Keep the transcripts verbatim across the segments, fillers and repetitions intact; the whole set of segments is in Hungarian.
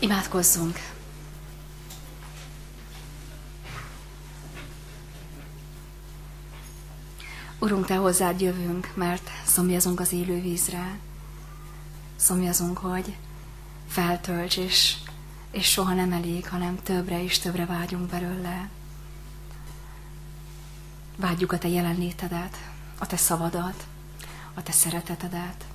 Imádkozzunk! Urunk, Te hozzád jövünk, mert szomjazunk az élő vízre. Szomjazunk, hogy feltölts, és, és soha nem elég, hanem többre és többre vágyunk belőle. Vágyjuk a Te jelenlétedet, a Te szavadat, a Te szeretetedet.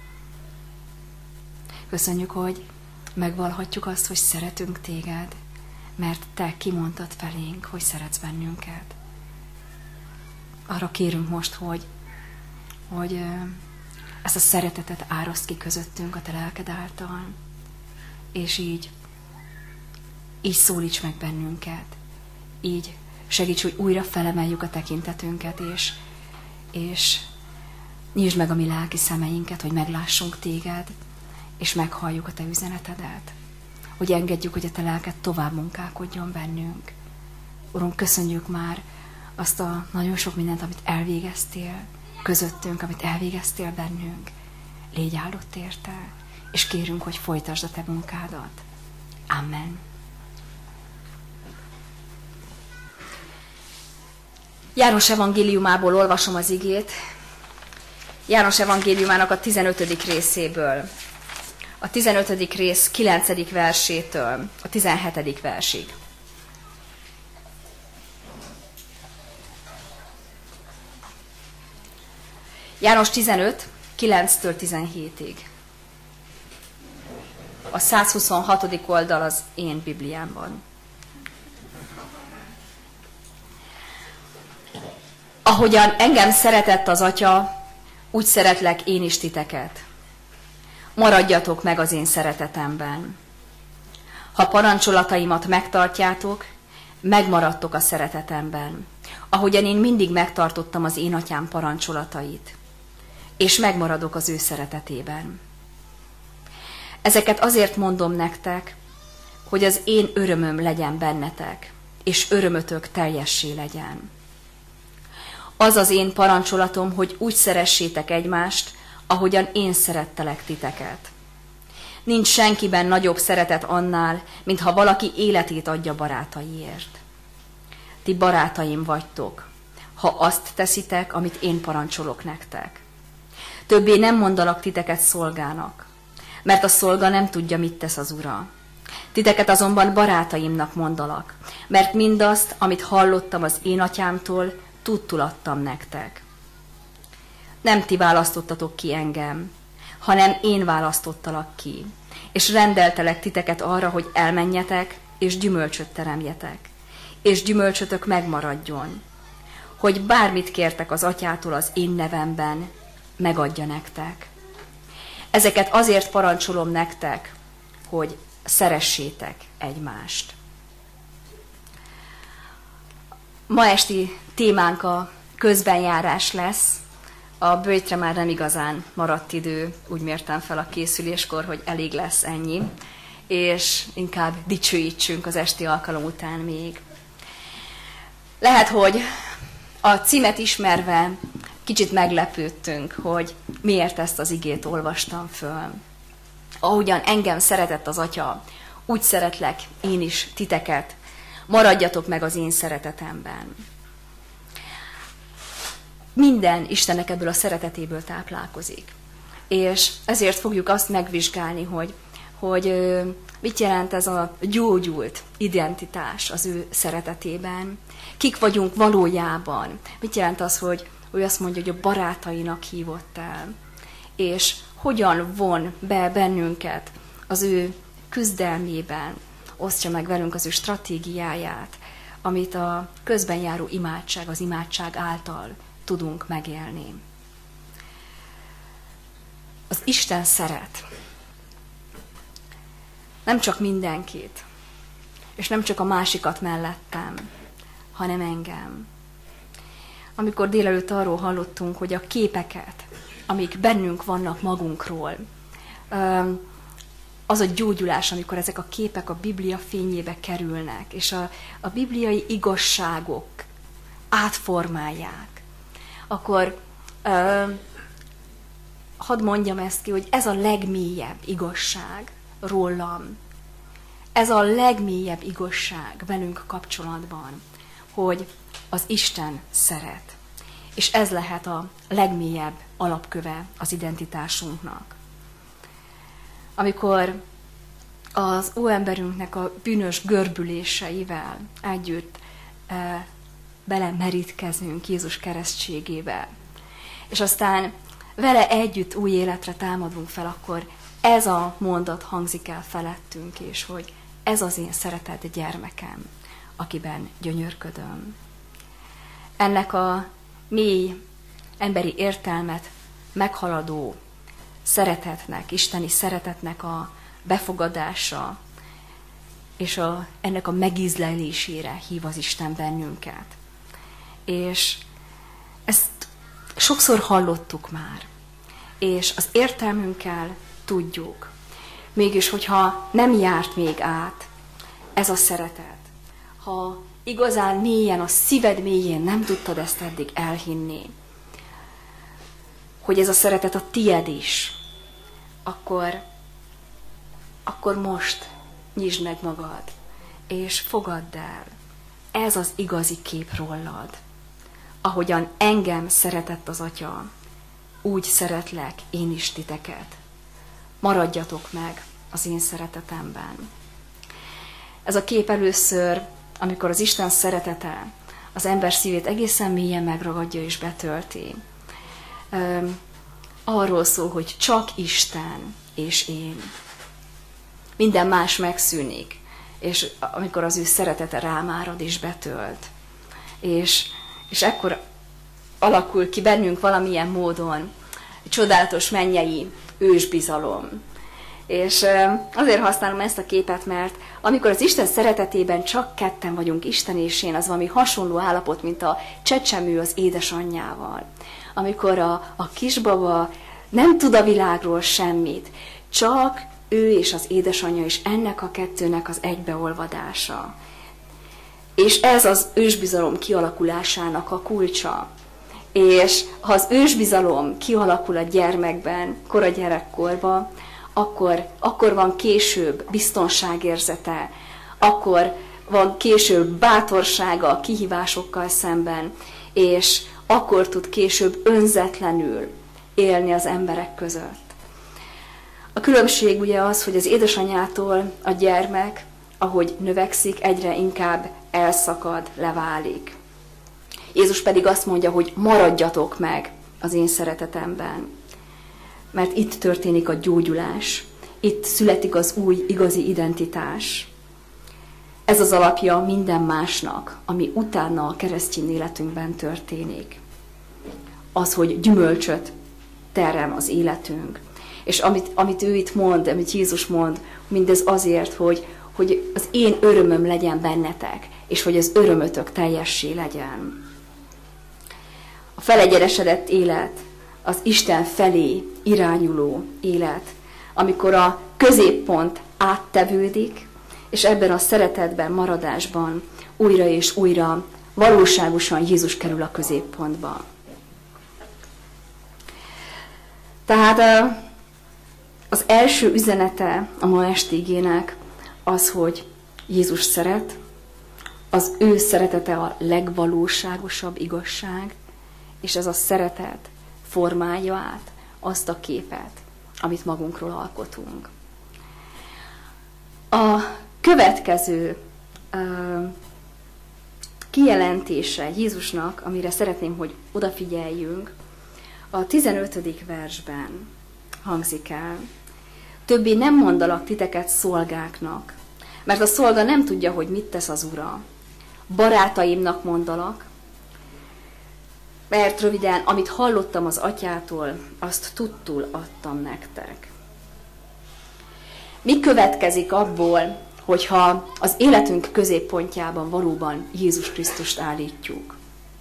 Köszönjük, hogy megvalhatjuk azt, hogy szeretünk Téged, mert Te kimondtad felénk, hogy szeretsz bennünket. Arra kérünk most, hogy, hogy ezt a szeretetet áraszt ki közöttünk a Te lelked által, és így, így szólíts meg bennünket, így segíts, hogy újra felemeljük a tekintetünket, és, és nyisd meg a mi lelki szemeinket, hogy meglássunk Téged, és meghalljuk a Te üzenetedet, hogy engedjük, hogy a Te lelked tovább munkálkodjon bennünk. Urunk, köszönjük már azt a nagyon sok mindent, amit elvégeztél közöttünk, amit elvégeztél bennünk. Légy áldott érte, és kérünk, hogy folytasd a Te munkádat. Amen. János evangéliumából olvasom az igét. János evangéliumának a tizenötödik részéből. A tizenötödik rész kilencedik versétől a tizenhetedik versig. János tizenöt, kilenctől tizenhétig. A százhuszonhatodik oldal az én Bibliámban. Ahogyan engem szeretett az Atya, úgy szeretlek én is titeket. Maradjatok meg az én szeretetemben. Ha parancsolataimat megtartjátok, megmaradtok a szeretetemben, ahogyan én mindig megtartottam az én Atyám parancsolatait, és megmaradok az ő szeretetében. Ezeket azért mondom nektek, hogy az én örömöm legyen bennetek, és örömötök teljessé legyen. Az az én parancsolatom, hogy úgy szeressétek egymást, ahogyan én szerettelek titeket. Nincs senkiben nagyobb szeretet annál, mint ha valaki életét adja barátaiért. Ti barátaim vagytok, ha azt teszitek, amit én parancsolok nektek. Többé nem mondalak titeket szolgának, mert a szolga nem tudja, mit tesz az ura. Titeket azonban barátaimnak mondalak, mert mindazt, amit hallottam az én atyámtól, tudtul adtam nektek. Nem ti választottatok ki engem, hanem én választottalak ki, és rendeltelek titeket arra, hogy elmenjetek, és gyümölcsöt teremjetek, és gyümölcsötök megmaradjon, hogy bármit kértek az atyától az én nevemben, megadja nektek. Ezeket azért parancsolom nektek, hogy szeressétek egymást. Ma esti témánk a közbenjárás lesz. A böjtre már nem igazán maradt idő, úgy mértem fel a készüléskor, hogy elég lesz ennyi, és inkább dicsőítsünk az esti alkalom után még. Lehet, hogy a címet ismerve kicsit meglepődtünk, hogy miért ezt az igét olvastam föl. Ahogyan engem szeretett az Atya, úgy szeretlek én is titeket, maradjatok meg az én szeretetemben. Minden Istennek ebből a szeretetéből táplálkozik. És ezért fogjuk azt megvizsgálni, hogy, hogy mit jelent ez a gyógyult identitás az ő szeretetében. Kik vagyunk valójában. Mit jelent az, hogy ő azt mondja, hogy a barátainak hívott el. És hogyan von be bennünket az ő küzdelmében, osztja meg velünk az ő stratégiáját, amit a közben járó imádság, az imádság által tudunk megélni. Az Isten szeret nem csak mindenkit, és nem csak a másikat mellettem, hanem engem. Amikor délelőtt arról hallottunk, hogy a képeket, amik bennünk vannak magunkról, az a gyógyulás, amikor ezek a képek a Biblia fényébe kerülnek, és a, a bibliai igazságok átformálják, akkor uh, hadd mondjam ezt ki, hogy ez a legmélyebb igazság rólam, ez a legmélyebb igazság velünk kapcsolatban, hogy az Isten szeret. És ez lehet a legmélyebb alapköve az identitásunknak. Amikor az óemberünknek a bűnös görbüléseivel együtt e, belemerítkezünk Jézus keresztségével, és aztán vele együtt új életre támadunk fel, akkor ez a mondat hangzik el felettünk, és hogy ez az én szeretett gyermekem, akiben gyönyörködöm. Ennek a mély emberi értelmet meghaladó szeretetnek, isteni szeretetnek a befogadása, és a, ennek a megízlelésére hív az Isten bennünket. És ezt sokszor hallottuk már, és az értelmünkkel tudjuk. Mégis, hogyha nem járt még át ez a szeretet, ha igazán mélyen, a szíved mélyén nem tudtad ezt eddig elhinni, hogy ez a szeretet a tied is, akkor, akkor most nyisd meg magad, és fogadd el. Ez az igazi kép rólad. Ahogyan engem szeretett az Atya, úgy szeretlek én is titeket. Maradjatok meg az én szeretetemben. Ez a kép először, amikor az Isten szeretete az ember szívét egészen mélyen megragadja és betölti, arról szól, hogy csak Isten és én. Minden más megszűnik, és amikor az ő szeretete rám árad és betölt. És, és ekkor alakul ki bennünk valamilyen módon egy csodálatos mennyei ősbizalom. És azért használom ezt a képet, mert amikor az Isten szeretetében csak ketten vagyunk, Isten és én, az valami hasonló állapot, mint a csecsemő az édesanyjával. Amikor a, a kisbaba nem tud a világról semmit, csak ő és az édesanyja, és ennek a kettőnek az egybeolvadása. És ez az ősbizalom kialakulásának a kulcsa. És ha az ősbizalom kialakul a gyermekben, kora gyerekkorban, akkor, akkor van később biztonságérzete, akkor van később bátorsága a kihívásokkal szemben, és akkor tud később önzetlenül élni az emberek között. A különbség ugye az, hogy az édesanyjától a gyermek, ahogy növekszik, egyre inkább elszakad, leválik. Jézus pedig azt mondja, hogy maradjatok meg az én szeretetemben. Mert itt történik a gyógyulás, itt születik az új, igazi identitás. Ez az alapja minden másnak, ami utána a keresztény életünkben történik. Az, hogy gyümölcsöt terem az életünk. És amit, amit ő itt mond, amit Jézus mond, mindez azért, hogy, hogy az én örömöm legyen bennetek, és hogy az örömötök teljessé legyen. A felegyenesedett élet, az Isten felé irányuló élet, amikor a középpont áttevődik, és ebben a szeretetben, maradásban újra és újra valóságosan Jézus kerül a középpontba. Tehát az első üzenete a ma estigének az, hogy Jézus szeret, az ő szeretete a legvalóságosabb igazság, és ez a szeretet formálja át azt a képet, amit magunkról alkotunk. A következő uh, kijelentése Jézusnak, amire szeretném, hogy odafigyeljünk, a tizenötödik versben hangzik el. Többé nem mondalak titeket szolgáknak, mert a szolga nem tudja, hogy mit tesz az ura. Barátaimnak mondalak, mert röviden, amit hallottam az atyától, azt tudtul adtam nektek. Mi következik abból, hogyha az életünk középpontjában valóban Jézus Krisztust állítjuk?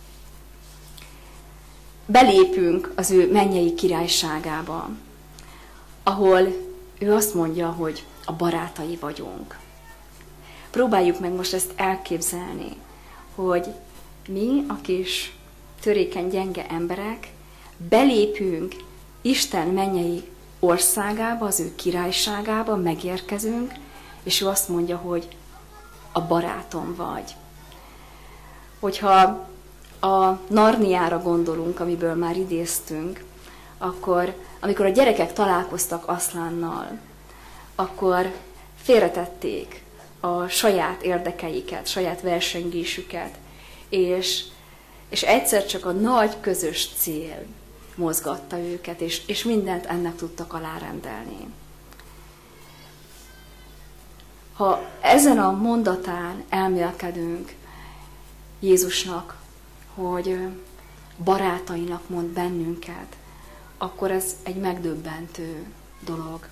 Belépünk az ő mennyei királyságába, ahol ő azt mondja, hogy a barátai vagyunk. Próbáljuk meg most ezt elképzelni, hogy mi, a kis törékeny, gyenge emberek, belépünk Isten mennyei országába, az ő királyságába, megérkezünk, és ő azt mondja, hogy a barátom vagy. Hogyha a Narniára gondolunk, amiből már idéztünk, akkor amikor a gyerekek találkoztak Aszlánnal, akkor félretették a saját érdekeiket, saját versengésüket, és, és egyszer csak a nagy közös cél mozgatta őket, és, és mindent ennek tudtak alárendelni. Ha ezen a mondatán elmélkedünk Jézusnak, hogy barátainak mond bennünket, akkor ez egy megdöbbentő dolog.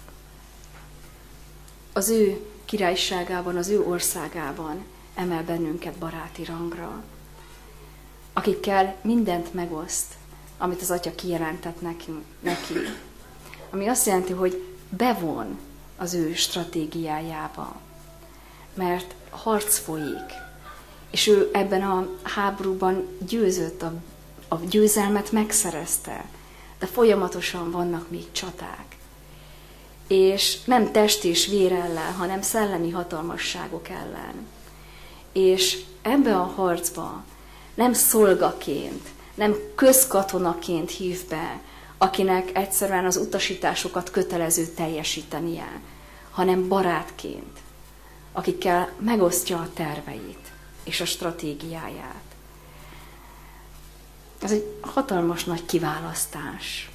Az ő királyságában, az ő országában emel bennünket baráti rangra, akikkel mindent megoszt, amit az Atya kijelentett nekünk, neki. Ami azt jelenti, hogy bevon az ő stratégiájába, mert harc folyik, és ő ebben a háborúban győzött, a, a győzelmet megszerezte, de folyamatosan vannak még csaták. És nem test és vér ellen, hanem szellemi hatalmasságok ellen. És ebbe a harcba nem szolgaként, nem közkatonaként hív be, akinek egyszerűen az utasításokat kötelező teljesítenie, hanem barátként, akikkel megosztja a terveit és a stratégiáját. Ez egy hatalmas nagy kiválasztás.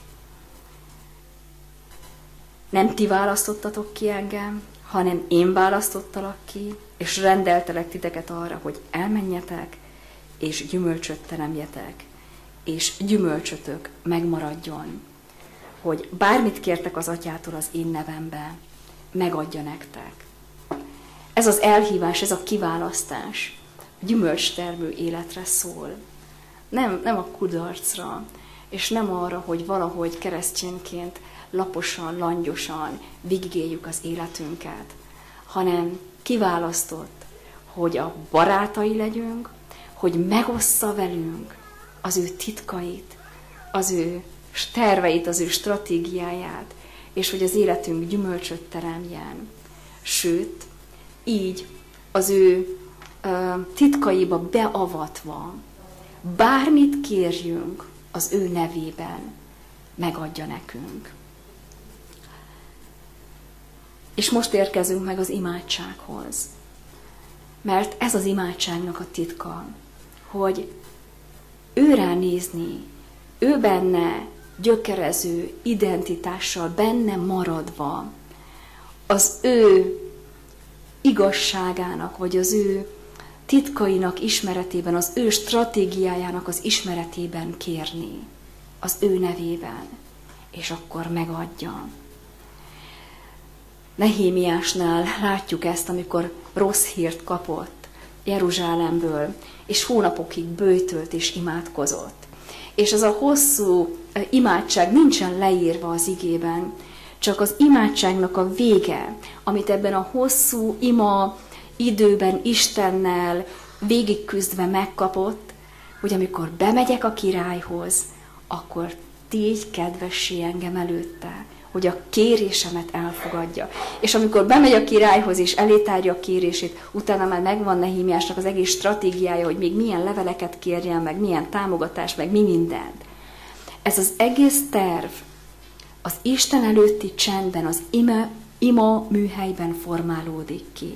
Nem ti választottatok ki engem, hanem én választottalak ki, és rendeltelek titeket arra, hogy elmenjetek, és gyümölcsöt teremjetek, és gyümölcsötök megmaradjon, hogy bármit kértek az Atyától az én nevembe, megadja nektek. Ez az elhívás, ez a kiválasztás gyümölcstermő életre szól. Nem, nem a kudarcra, és nem arra, hogy valahogy keresztényként laposan, langyosan végigéljük az életünket, hanem kiválasztott, hogy a barátai legyünk, hogy megossza velünk az ő titkait, az ő terveit, az ő stratégiáját, és hogy az életünk gyümölcsöt teremjen. Sőt, így az ő uh, titkaiba beavatva, bármit kérjünk az ő nevében, megadja nekünk. És most érkezünk meg az imádsághoz. Mert ez az imádságnak a titka, hogy őrá nézni, ő benne gyökerező identitással, benne maradva, az ő igazságának, vagy az ő titkainak ismeretében, az ő stratégiájának az ismeretében kérni, az ő nevében, és akkor megadja. Nehémiásnál látjuk ezt, amikor rossz hírt kapott Jeruzsálemből, és hónapokig böjtölt és imádkozott. És ez a hosszú imádság nincsen leírva az igében, csak az imádságnak a vége, amit ebben a hosszú ima időben Istennel végigküzdve megkapott, hogy amikor bemegyek a királyhoz, akkor tégy kedvessé engem előtte, hogy a kérésemet elfogadja. És amikor bemegy a királyhoz és elétárja a kérését, utána már megvan Nehémiásnak az egész stratégiája, hogy még milyen leveleket kérjen, meg milyen támogatást, meg mi mindent. Ez az egész terv az Isten előtti csendben, az ima, ima műhelyben formálódik ki.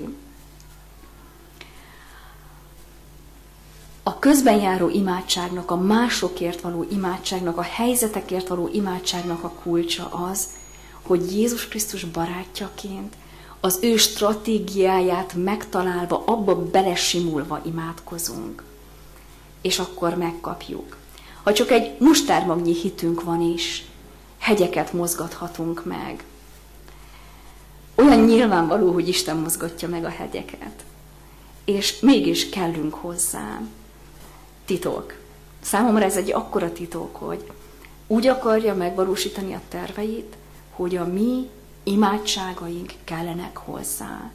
A közben járó imádságnak, a másokért való imádságnak, a helyzetekért való imádságnak a kulcsa az, hogy Jézus Krisztus barátjaként, az ő stratégiáját megtalálva, abba belesimulva imádkozunk. És akkor megkapjuk. Ha csak egy mustármagnyi hitünk van is, hegyeket mozgathatunk meg. Olyan nyilvánvaló, hogy Isten mozgatja meg a hegyeket. És mégis kellünk hozzá. Titok. Számomra ez egy akkora titok, hogy úgy akarja megvalósítani a terveit, hogy a mi imádságaink kellenek hozzá.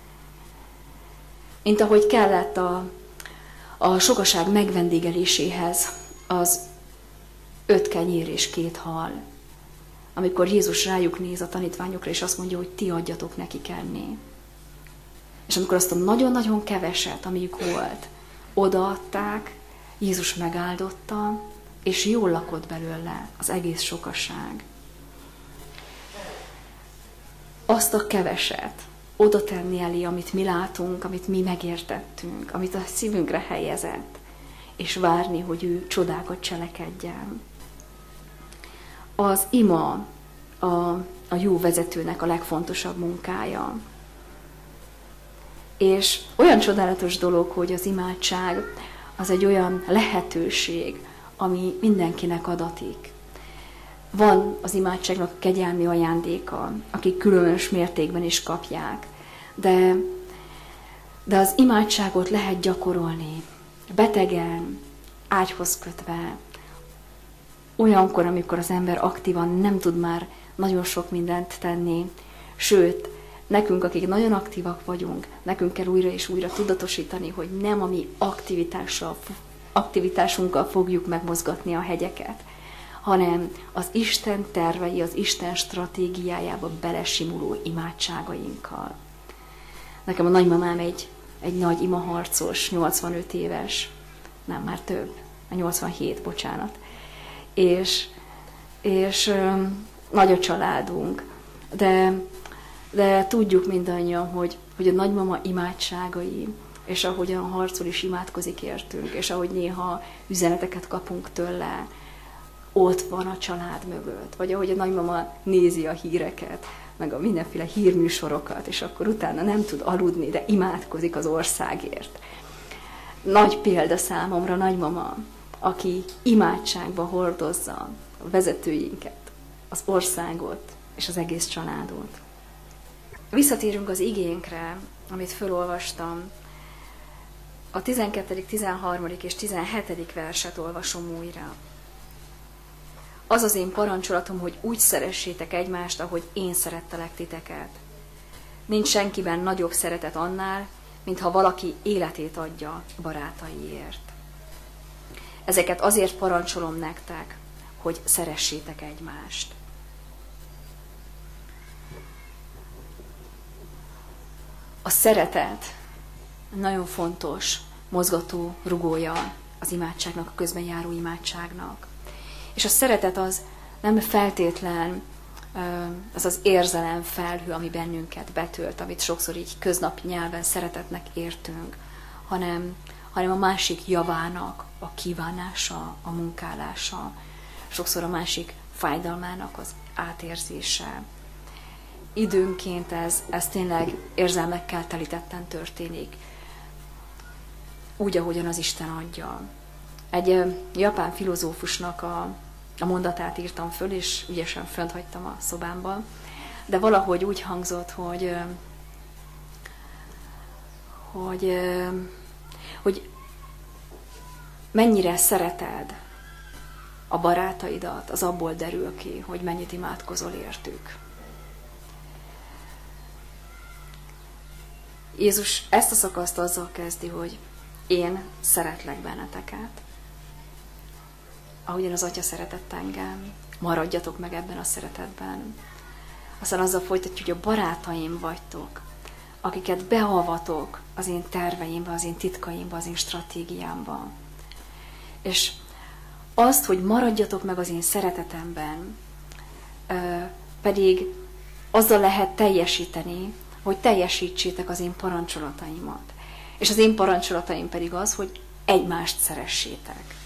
Mint ahogy kellett a, a sokaság megvendégeléséhez az öt kenyér és két hal. Amikor Jézus rájuk néz, a tanítványokra, és azt mondja, hogy ti adjatok nekik enni. És amikor azt a nagyon-nagyon keveset, amíg volt, odaadták, Jézus megáldotta, és jól lakott belőle az egész sokaság. Azt a keveset oda tenni elé, amit mi látunk, amit mi megértettünk, amit a szívünkre helyezett, és várni, hogy ő csodákat cselekedjen. Az ima a, a jó vezetőnek a legfontosabb munkája. És olyan csodálatos dolog, hogy az imádság az egy olyan lehetőség, ami mindenkinek adatik. Van az imádságnak a kegyelmi ajándéka, akik különös mértékben is kapják, de, de az imádságot lehet gyakorolni betegen, ágyhoz kötve, olyankor, amikor az ember aktívan nem tud már nagyon sok mindent tenni, sőt, nekünk, akik nagyon aktívak vagyunk, nekünk kell újra és újra tudatosítani, hogy nem a mi aktivitással, aktivitásunkkal fogjuk megmozgatni a hegyeket, hanem az Isten tervei, az Isten stratégiájába belesimuló imádságainkkal. Nekem a nagymamám egy, egy nagy imaharcos, nyolcvanöt éves, nem, már több, nyolcvanhét, bocsánat. És, és ö, nagy a családunk, de, de tudjuk mindannyian, hogy, hogy a nagymama imádságai, és ahogyan harcol is imádkozik értünk, és ahogy néha üzeneteket kapunk tőle, ott van a család mögött, vagy ahogy a nagymama nézi a híreket, meg a mindenféle hírműsorokat, és akkor utána nem tud aludni, de imádkozik az országért. Nagy példa számomra nagymama, aki imádságba hordozza a vezetőinket, az országot és az egész családot. Visszatérünk az igénkre, amit felolvastam. A tizenkettedik, tizenharmadik és tizenhetedik verset olvasom újra. Az az én parancsolatom, hogy úgy szeressétek egymást, ahogy én szerettelek titeket. Nincs senkiben nagyobb szeretet annál, mintha valaki életét adja barátaiért. Ezeket azért parancsolom nektek, hogy szeressétek egymást. A szeretet nagyon fontos mozgató rugója az imádságnak, a közben járó imádságnak. És a szeretet az nem feltétlen az az érzelem felhő, ami bennünket betölt, amit sokszor így köznapi nyelven szeretetnek értünk, hanem, hanem a másik javának a kívánása, a munkálása, sokszor a másik fájdalmának az átérzése. Időnként ez, ez tényleg érzelmekkel telítetten történik, úgy, ahogyan az Isten adja. Egy japán filozófusnak a, a mondatát írtam föl, és ügyesen fönt hagytam a szobámban, de valahogy úgy hangzott, hogy, hogy, hogy mennyire szereted a barátaidat, az abból derül ki, hogy mennyit imádkozol értük. Jézus ezt a szakaszt azzal kezdi, hogy én szeretlek benneteket, ahogyan az Atya szeretett engem, maradjatok meg ebben a szeretetben. Aztán azzal folytatjuk, hogy a barátaim vagytok, akiket beavatok az én terveimbe, az én titkaimba, az én stratégiámba. És azt, hogy maradjatok meg az én szeretetemben, pedig azzal lehet teljesíteni, hogy teljesítsétek az én parancsolataimat. És az én parancsolataim pedig az, hogy egymást szeressétek.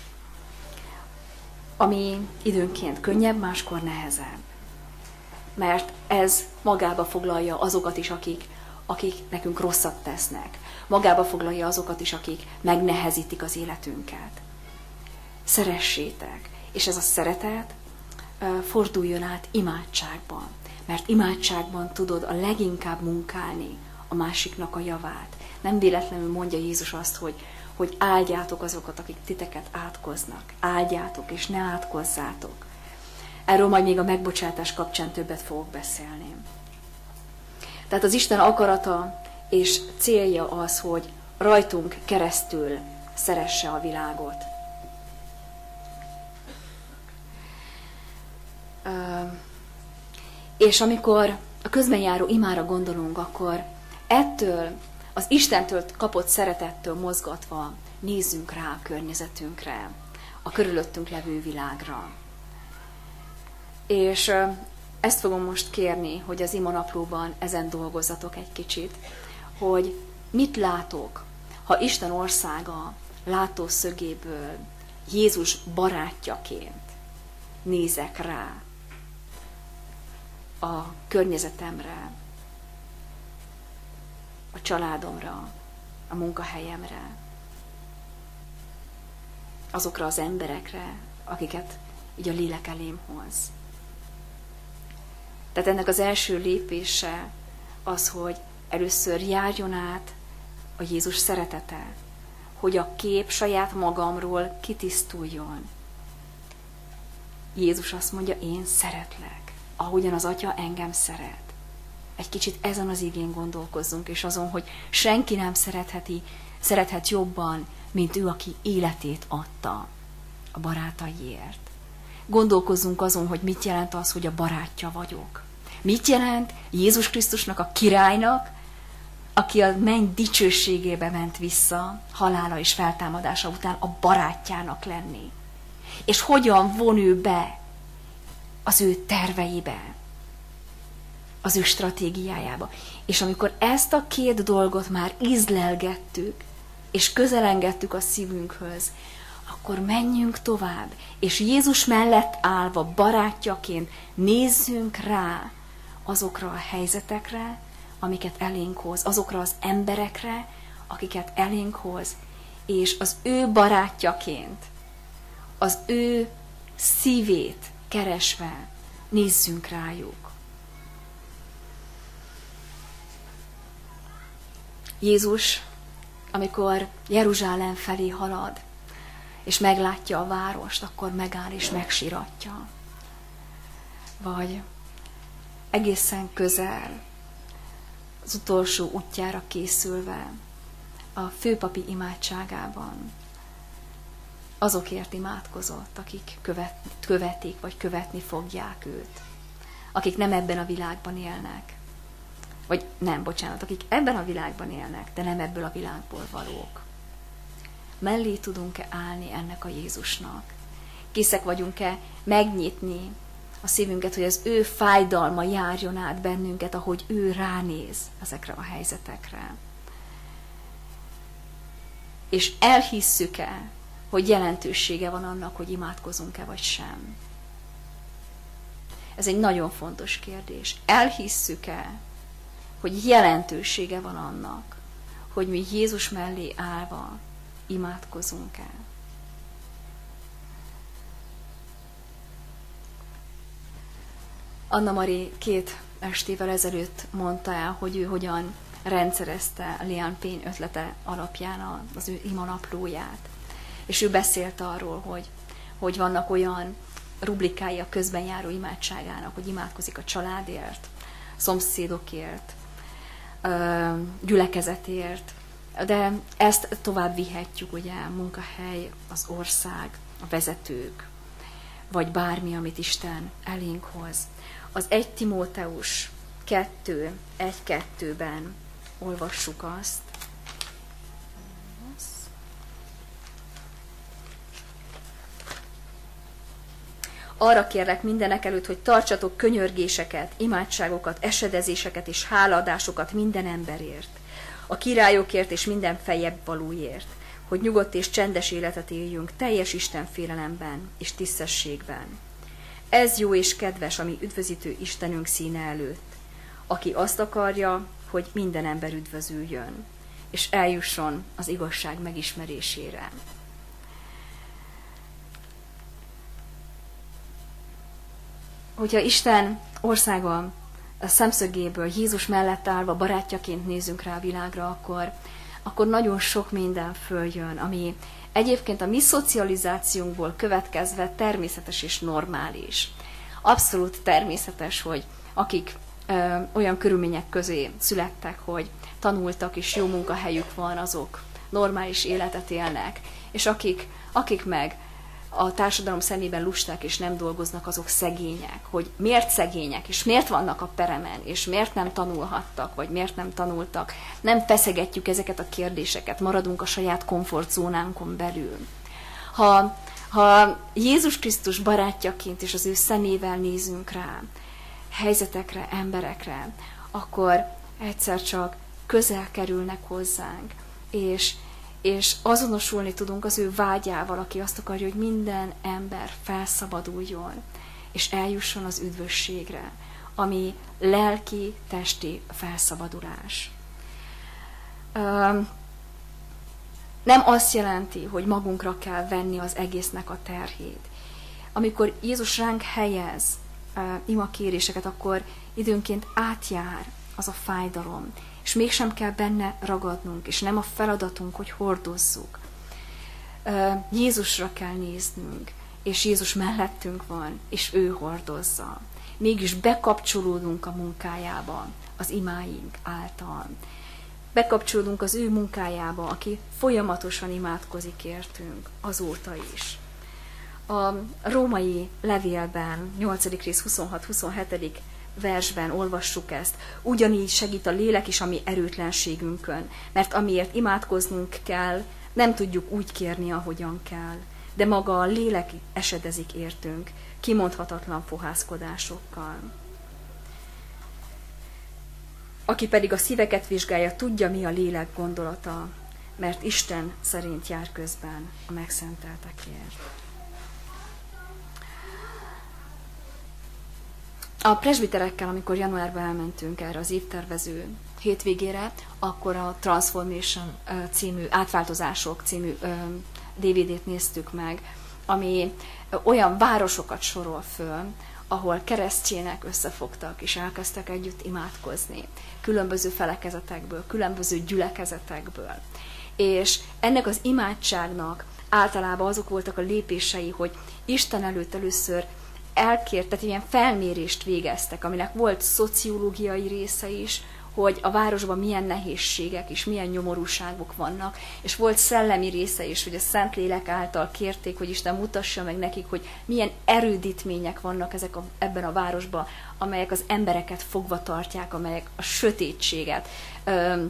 Ami időnként könnyebb, máskor nehezebb. Mert ez magába foglalja azokat is, akik, akik nekünk rosszat tesznek. Magába foglalja azokat is, akik megnehezítik az életünket. Szeressétek. És ez a szeretet forduljon át imádságban. Mert imádságban tudod a leginkább munkálni a másiknak a javát. Nem véletlenül mondja Jézus azt, hogy, hogy áldjátok azokat, akik titeket átkoznak. Áldjátok, és ne átkozzátok. Erről majd még a megbocsátás kapcsán többet fogok beszélni. Tehát az Isten akarata és célja az, hogy rajtunk keresztül szeresse a világot. És amikor a közben járó imára gondolunk, akkor ettől az Istentől kapott szeretettől mozgatva nézzünk rá a környezetünkre, a körülöttünk levő világra. És ezt fogom most kérni, hogy az imanaplóban ezen dolgozzatok egy kicsit, hogy mit látok, ha Isten országa látószögéből Jézus barátjaként nézek rá a környezetemre, a családomra, a munkahelyemre, azokra az emberekre, akiket így a lélek elém hoz. Tehát ennek az első lépése az, hogy először járjon át a Jézus szeretete, hogy a kép saját magamról kitisztuljon. Jézus azt mondja, én szeretlek, ahogyan az Atya engem szeret. Egy kicsit ezen az igén gondolkozzunk, és azon, hogy senki nem szeretheti, szerethet jobban, mint ő, aki életét adta a barátaiért. Gondolkozzunk azon, hogy mit jelent az, hogy a barátja vagyok. Mit jelent Jézus Krisztusnak, a királynak, aki a menny dicsőségébe ment vissza, halála és feltámadása után a barátjának lenni. És hogyan von ő be az ő terveibe, az ő stratégiájába. És amikor ezt a két dolgot már ízlelgettük, és közelengedtük a szívünkhöz, akkor menjünk tovább, és Jézus mellett állva barátjaként nézzünk rá azokra a helyzetekre, amiket elénk hoz, azokra az emberekre, akiket elénk hoz, és az ő barátjaként, az ő szívét keresve nézzünk rájuk. Jézus, amikor Jeruzsálem felé halad, és meglátja a várost, akkor megáll és megsiratja. Vagy egészen közel, az utolsó útjára készülve, a főpapi imádságában azokért imádkozott, akik követ, követik, vagy követni fogják őt. Akik nem ebben a világban élnek. Vagy nem, bocsánat, akik ebben a világban élnek, de nem ebből a világból valók. Mellé tudunk-e állni ennek a Jézusnak? Készek vagyunk-e megnyitni a szívünket, hogy az ő fájdalma járjon át bennünket, ahogy ő ránéz ezekre a helyzetekre? És elhisszük-e, hogy jelentősége van annak, hogy imádkozunk-e vagy sem? Ez egy nagyon fontos kérdés. Elhisszük-e, hogy jelentősége van annak, hogy mi Jézus mellé állva imádkozunk-e? Anna Mari két estével ezelőtt mondta el, hogy ő hogyan rendszerezte Leon Payne ötlete alapján az ő imanaplóját. És ő beszélt arról, hogy, hogy vannak olyan rublikái a közben járó imádságának, hogy imádkozik a családért, szomszédokért, gyülekezetért, de ezt tovább vihetjük, ugye, a munkahely, az ország, a vezetők, vagy bármi, amit Isten elénk hoz. Az egy Timóteus kettő, egy kettőben olvassuk azt. Arra kérlek mindenek előtt, hogy tartsatok könyörgéseket, imádságokat, esedezéseket és hálaadásokat minden emberért, a királyokért és minden feljebb valóért, hogy nyugodt és csendes életet éljünk teljes Istenfélelemben és tisztességben. Ez jó és kedves, ami üdvözítő Istenünk színe előtt, aki azt akarja, hogy minden ember üdvözüljön, és eljusson az igazság megismerésére. Hogyha Isten országa a szemszögéből Jézus mellett állva barátjaként nézünk rá a világra, akkor, akkor nagyon sok minden följön, ami egyébként a mi szocializációnkból következve természetes és normális. Abszolút természetes, hogy akik ö, olyan körülmények közé születtek, hogy tanultak és jó munkahelyük van, azok normális életet élnek, és akik, akik meg a társadalom szemében lusták és nem dolgoznak, azok szegények. Hogy miért szegények, és miért vannak a peremen, és miért nem tanulhattak, vagy miért nem tanultak. Nem feszegetjük ezeket a kérdéseket, maradunk a saját komfortzónánkon belül. Ha, ha Jézus Krisztus barátjaként és az ő szemével nézünk rá, helyzetekre, emberekre, akkor egyszer csak közel kerülnek hozzánk, és, és azonosulni tudunk az ő vágyával, aki azt akarja, hogy minden ember felszabaduljon, és eljusson az üdvösségre, ami lelki, testi felszabadulás. Nem azt jelenti, hogy magunkra kell venni az egésznek a terhét. Amikor Jézus ránk helyez imakéréseket, akkor időnként átjár az a fájdalom, és mégsem kell benne ragadnunk, és nem a feladatunk, hogy hordozzuk. Jézusra kell néznünk, és Jézus mellettünk van, és ő hordozza. Mégis bekapcsolódunk a munkájába, az imáink által. Bekapcsolódunk az ő munkájába, aki folyamatosan imádkozik értünk, azóta is. A római levélben, nyolcadik rész huszonhat-huszonhetedik versben olvassuk ezt. Ugyanígy segít a lélek is a mi erőtlenségünkön, mert amiért imádkoznunk kell, nem tudjuk úgy kérni, ahogyan kell, de maga a lélek esedezik értünk, kimondhatatlan fohászkodásokkal. Aki pedig a szíveket vizsgálja, tudja, mi a lélek gondolata, mert Isten szerint jár közben a megszenteltekért. A presbiterekkel, amikor januárban elmentünk erre az évtervező hétvégére, akkor a Transformation című, átváltozások című dé vé dét néztük meg, ami olyan városokat sorol föl, ahol keresztjének összefogtak és elkezdtek együtt imádkozni. Különböző felekezetekből, különböző gyülekezetekből. És ennek az imádságnak általában azok voltak a lépései, hogy Isten előtt először elkért, tehát ilyen felmérést végeztek, aminek volt szociológiai része is, hogy a városban milyen nehézségek és milyen nyomorúságok vannak, és volt szellemi része is, hogy a Szentlélek által kérték, hogy Isten mutassa meg nekik, hogy milyen erődítmények vannak ezek a, ebben a városban, amelyek az embereket fogva tartják, amelyek a sötétséget ö,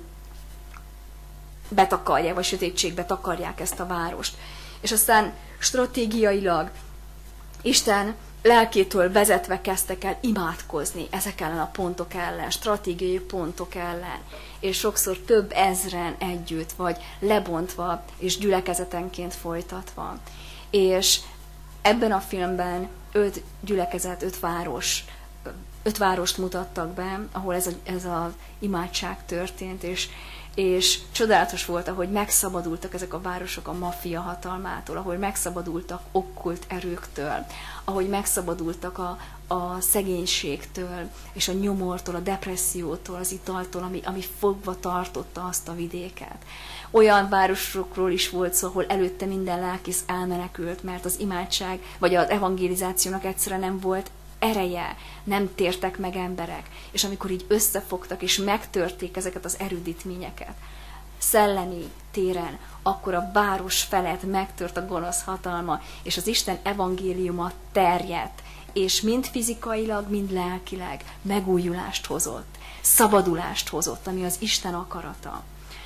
betakarják, vagy sötétségbe takarják ezt a várost. És aztán stratégiailag Isten lelkétől vezetve kezdtek el imádkozni ezek ellen a pontok ellen, stratégiai pontok ellen, és sokszor több ezren együtt, vagy lebontva, és gyülekezetenként folytatva. És ebben a filmben öt gyülekezet, öt város, öt várost mutattak be, ahol ez, a, ez az imádság történt, és és csodálatos volt, ahogy megszabadultak ezek a városok a maffia hatalmától, ahogy megszabadultak okkult erőktől, ahogy megszabadultak a, a szegénységtől, és a nyomortól, a depressziótól, az italtól, ami, ami fogva tartotta azt a vidéket. Olyan városokról is volt szó, ahol előtte minden lelkész elmenekült, mert az imádság, vagy az evangelizációnak egyszerűen nem volt ereje, nem tértek meg emberek. És amikor így összefogtak, és megtörték ezeket az erődítményeket, szellemi téren, akkor a város felett megtört a gonosz hatalma, és az Isten evangéliuma terjedt, és mind fizikailag, mind lelkileg megújulást hozott, szabadulást hozott, ami az Isten akarata.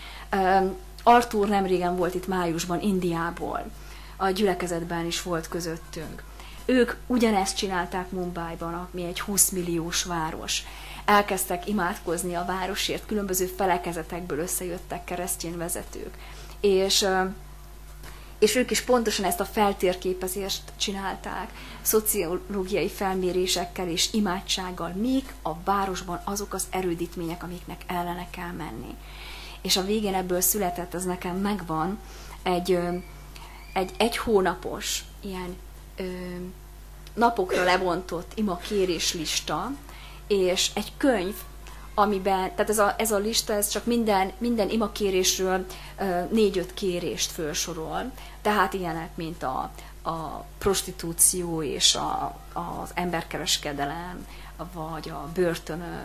Arthur nemrégen volt itt májusban Indiából, a gyülekezetben is volt közöttünk. Ők ugyanezt csinálták Mumbaiban, ami egy húsz milliós város. Elkezdtek imádkozni a városért, különböző felekezetekből összejöttek keresztény vezetők. És, és ők is pontosan ezt a feltérképezést csinálták, szociológiai felmérésekkel és imádsággal, még a városban azok az erődítmények, amiknek ellene kell menni. És a végén ebből született, ez nekem megvan, egy, egy, egy hónapos ilyen Ö, napokra lebontott imakérés lista, és egy könyv, amiben, tehát ez a, ez a lista, ez csak minden, minden imakérésről négy-öt kérést felsorol, tehát ilyenek, mint a, a prostitúció és a, az emberkereskedelem, vagy a börtönök,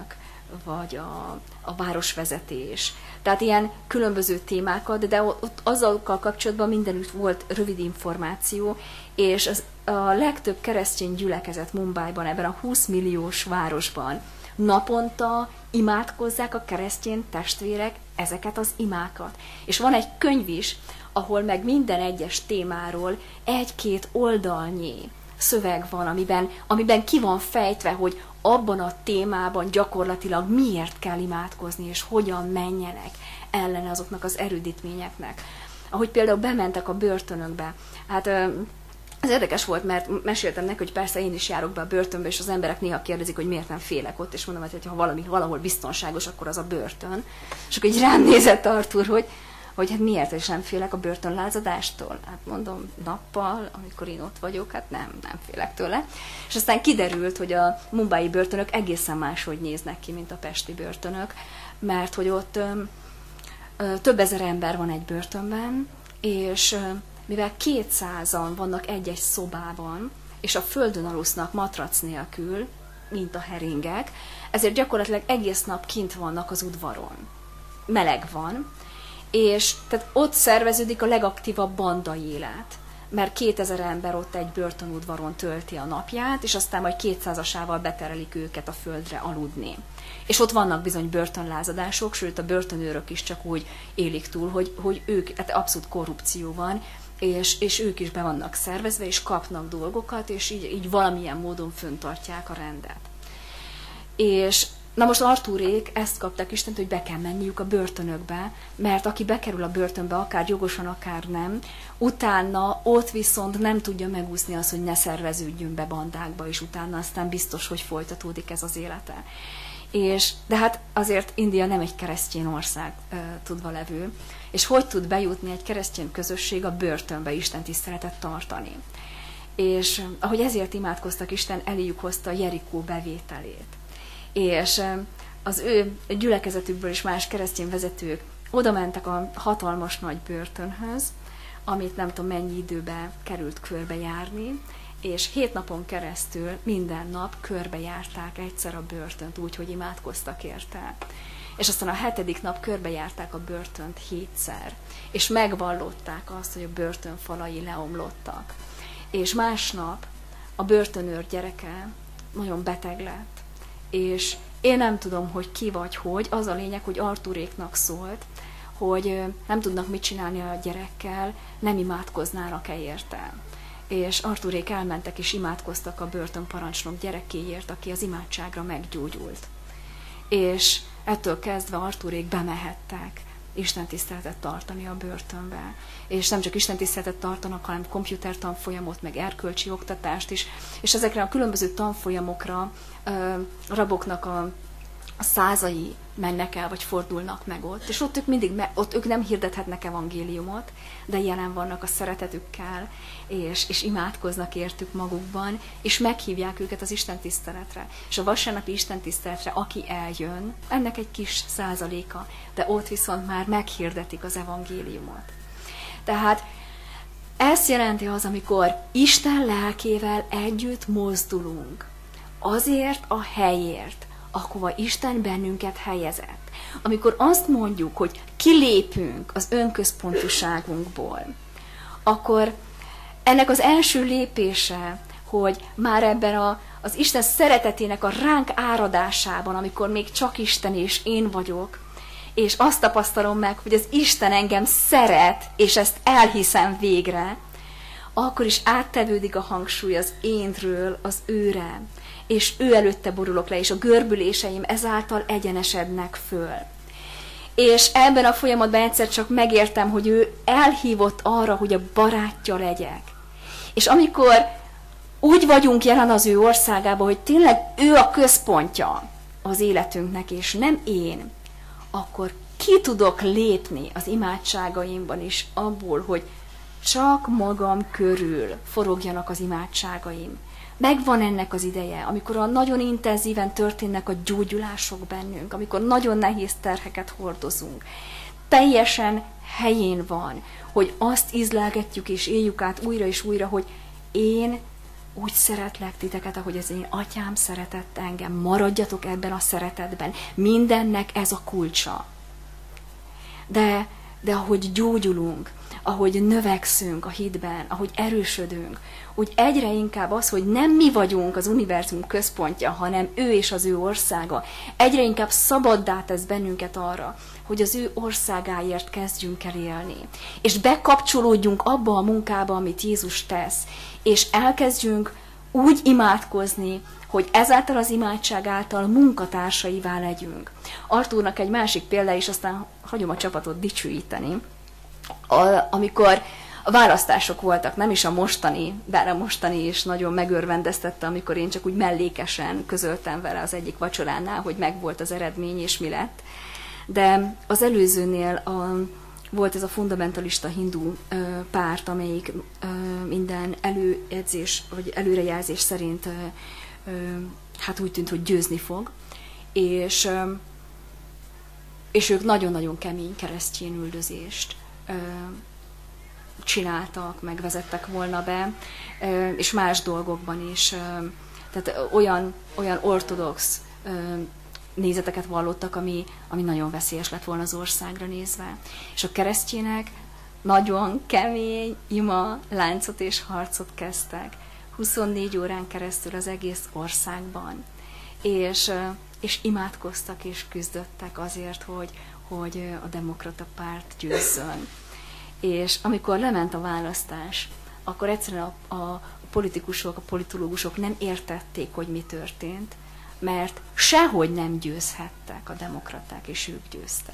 vagy a, a városvezetés. Tehát ilyen különböző témákat, de ott azzal kapcsolatban mindenütt volt rövid információ, és az, a legtöbb keresztény gyülekezet Mumbaiban, ebben a húsz milliós városban naponta imádkozzák a keresztény testvérek ezeket az imákat. És van egy könyv is, ahol meg minden egyes témáról egy-két oldalnyi szöveg van, amiben, amiben ki van fejtve, hogy abban a témában gyakorlatilag miért kell imádkozni, és hogyan menjenek ellene azoknak az erődítményeknek. Ahogy például bementek a börtönökbe. Hát ez érdekes volt, mert meséltem neki, hogy persze én is járok be a börtönbe, és az emberek néha kérdezik, hogy miért nem félek ott, és mondom, hogy ha valami valahol biztonságos, akkor az a börtön. És akkor így rám nézett Artur, hogy hogy hát miért is nem félek a börtönlázadástól? Hát mondom, nappal, amikor én ott vagyok, hát nem, nem félek tőle. És aztán kiderült, hogy a mumbai börtönök egészen máshogy néznek ki, mint a pesti börtönök, mert hogy ott ö, ö, több ezer ember van egy börtönben, és ö, mivel kétszázan vannak egy-egy szobában, és a földön alusznak matrac nélkül, mint a heringek, ezért gyakorlatilag egész nap kint vannak az udvaron. Meleg van, és tehát ott szerveződik a legaktívabb bandai élet, mert kétezer ember ott egy börtönudvaron tölti a napját, és aztán majd kétszázasával beterelik őket a földre aludni. És ott vannak bizony börtönlázadások, sőt a börtönőrök is csak úgy élik túl, hogy, hogy ők, hát abszolút korrupció van, és, és ők is be vannak szervezve, és kapnak dolgokat, és így, így valamilyen módon fenntartják a rendet. És na most Artúrék ezt kapták Istent, hogy be kell menniük a börtönökbe, mert aki bekerül a börtönbe, akár jogosan, akár nem, utána ott viszont nem tudja megúszni azt, hogy ne szerveződjön be bandákba, és utána aztán biztos, hogy folytatódik ez az élete. És, de hát azért India nem egy keresztény ország e, tudva levő, és hogy tud bejutni egy keresztény közösség a börtönbe Isten tiszteletet tartani. És ahogy ezért imádkoztak, Isten eléjük hozta Jerikó bevételét. És az ő gyülekezetükből is más keresztény vezetők oda mentek a hatalmas nagy börtönhöz, amit nem tudom mennyi időbe került körbejárni, és hét napon keresztül minden nap körbejárták egyszer a börtönt úgy, hogy imádkoztak érte. És aztán a hetedik nap körbejárták a börtönt hétszer, és megvallották azt, hogy a börtön falai leomlottak. És másnap a börtönőr gyereke nagyon beteg lett, és én nem tudom, hogy ki vagy hogy, az a lényeg, hogy Artúréknak szólt, hogy nem tudnak mit csinálni a gyerekkel, nem imádkoznának-e érte. És Artúrék elmentek és imádkoztak a börtönparancsnok gyerekéért, aki az imádságra meggyógyult. És ettől kezdve Artúrék bemehettek istentiszteletet tartani a börtönbe. És nem csak istentiszteletet tartanak, hanem komputertanfolyamot, meg erkölcsi oktatást is. És ezekre a különböző tanfolyamokra a raboknak a, a százai mennek el, vagy fordulnak meg ott. És ott ők mindig, ott ők nem hirdethetnek evangéliumot, de jelen vannak a szeretetükkel, és, és imádkoznak értük magukban, és meghívják őket az istentiszteletre. És a vasárnapi istentiszteletre, aki eljön, ennek egy kis százaléka, de ott viszont már meghirdetik az evangéliumot. Tehát ez jelenti az, amikor Isten lelkével együtt mozdulunk, azért a helyért, ahova Isten bennünket helyezett. Amikor azt mondjuk, hogy kilépünk az önközpontúságunkból, akkor ennek az első lépése, hogy már ebben a, az Isten szeretetének a ránk áradásában, amikor még csak Isten és én vagyok, és azt tapasztalom meg, hogy az Isten engem szeret, és ezt elhiszem végre, akkor is áttevődik a hangsúly az énről az őre, és ő előtte borulok le, és a görbüléseim ezáltal egyenesednek föl. És ebben a folyamatban egyszer csak megértem, hogy ő elhívott arra, hogy a barátja legyek. És amikor úgy vagyunk jelen az ő országában, hogy tényleg ő a központja az életünknek, és nem én, akkor ki tudok lépni az imádságaimban is abból, hogy csak magam körül forogjanak az imádságaim. Megvan ennek az ideje, amikor a nagyon intenzíven történnek a gyógyulások bennünk, amikor nagyon nehéz terheket hordozunk. Teljesen helyén van, hogy azt ízlelgetjük és éljük át újra és újra, hogy én úgy szeretlek titeket, ahogy az én atyám szeretett engem. Maradjatok ebben a szeretetben. Mindennek ez a kulcsa. De, de ahogy gyógyulunk, ahogy növekszünk a hitben, ahogy erősödünk, úgy egyre inkább az, hogy nem mi vagyunk az univerzum központja, hanem ő és az ő országa. Egyre inkább szabaddá tesz bennünket arra, hogy az ő országáért kezdjünk el élni. És bekapcsolódjunk abba a munkába, amit Jézus tesz, és elkezdjünk úgy imádkozni, hogy ezáltal az imádság által munkatársaivá legyünk. Artúrnak egy másik példa, és aztán hagyom a csapatot dicsőíteni. A, amikor a választások voltak, nem is a mostani, bár a mostani is nagyon megörvendeztette, amikor én csak úgy mellékesen közöltem vele az egyik vacsoránál, hogy megvolt az eredmény és mi lett. De az előzőnél a, volt ez a fundamentalista hindu ö, párt, amelyik ö, minden előedzés, vagy előrejelzés szerint ö, ö, hát úgy tűnt, hogy győzni fog. És, ö, és ők nagyon-nagyon kemény keresztényüldözést ö, csináltak, megvezettek volna be, ö, és más dolgokban is. Ö, tehát olyan, olyan ortodox ö, nézeteket vallottak, ami, ami nagyon veszélyes lett volna az országra nézve. És a keresztjének nagyon kemény ima, láncot és harcot kezdtek. huszonnégy órán keresztül az egész országban. És, és imádkoztak és küzdöttek azért, hogy, hogy a demokrata párt győzzön. És amikor lement a választás, akkor egyszerűen a, a politikusok, a politológusok nem értették, hogy mi történt, mert sehogy nem győzhettek a demokraták, és ők győztek.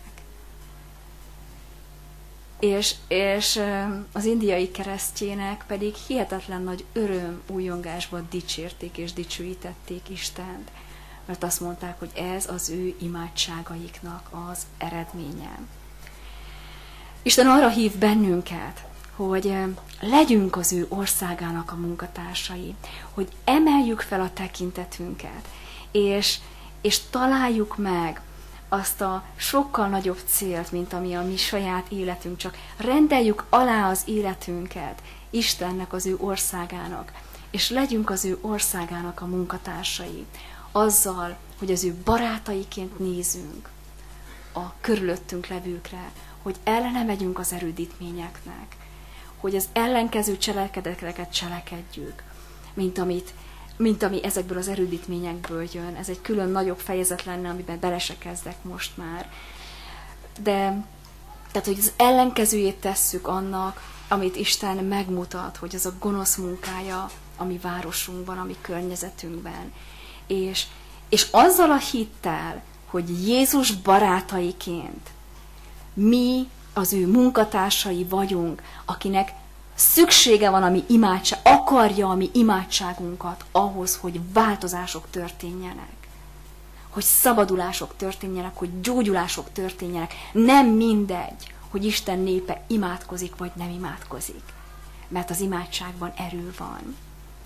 És, és az indiai keresztjének pedig hihetetlen nagy öröm újongásban dicsérték és dicsőítették Istent, mert azt mondták, hogy ez az ő imádságaiknak az eredménye. Isten arra hív bennünket, hogy legyünk az ő országának a munkatársai, hogy emeljük fel a tekintetünket, és, és találjuk meg azt a sokkal nagyobb célt, mint ami a mi saját életünk, csak rendeljük alá az életünket Istennek, az ő országának, és legyünk az ő országának a munkatársai, azzal, hogy az ő barátaiként nézünk a körülöttünk levőkre, hogy ellene megyünk az erődítményeknek, hogy az ellenkező cselekedeteket cselekedjük, mint amit mint ami ezekből az erődítményekből jön. Ez egy külön nagyobb fejezet lenne, amiben bele se kezdek most már. De, tehát, hogy az ellenkezőjét tesszük annak, amit Isten megmutat, hogy az a gonosz munkája a mi városunkban, a mi környezetünkben. És, és azzal a hittel, hogy Jézus barátaiként mi az ő munkatársai vagyunk, akinek szüksége van a mi imádság, akarja a mi imádságunkat ahhoz, hogy változások történjenek. Hogy szabadulások történjenek, hogy gyógyulások történjenek. Nem mindegy, hogy Isten népe imádkozik, vagy nem imádkozik. Mert az imádságban erő van.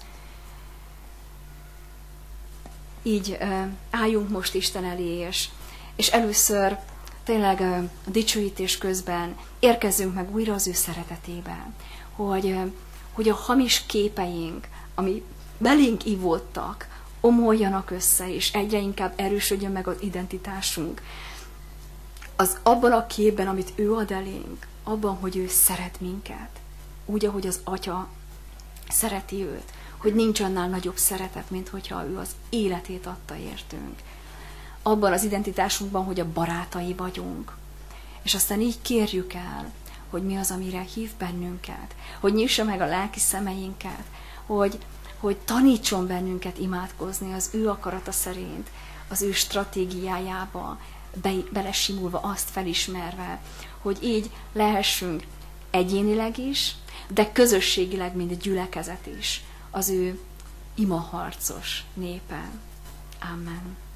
Így uh, álljunk most Isten elé, és, és először tényleg uh, a dicsőítés közben érkezzünk meg újra az ő szeretetébe. Hogy, hogy a hamis képeink, ami belénk ivódtak, omoljanak össze, és egyre inkább erősödjön meg az identitásunk. Az abban a képben, amit ő ad elénk, abban, hogy ő szeret minket, úgy, ahogy az Atya szereti őt, hogy nincs annál nagyobb szeretet, mint hogyha ő az életét adta értünk. Abban az identitásunkban, hogy a barátai vagyunk. És aztán így kérjük el, hogy mi az, amire hív bennünket, hogy nyissa meg a lelki szemeinket, hogy, hogy tanítson bennünket imádkozni az ő akarata szerint, az ő stratégiájába be, belesimulva, azt felismerve, hogy így lehessünk egyénileg is, de közösségileg, mint gyülekezet is, az ő imaharcos népe. Amen.